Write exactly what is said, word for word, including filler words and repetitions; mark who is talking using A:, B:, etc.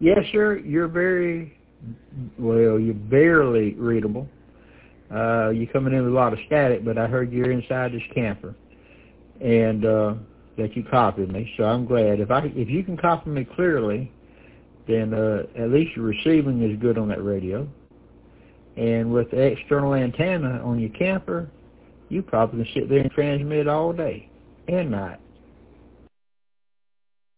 A: Yes, sir. You're very, well, you're barely readable. Uh, you're coming in with a lot of static, but I heard you're inside this camper, and uh, that you copied me. So I'm glad. If I if you can copy me clearly, then uh, at least your receiving is good on that radio. And with the external antenna on your camper, you probably can sit there and transmit all day and night.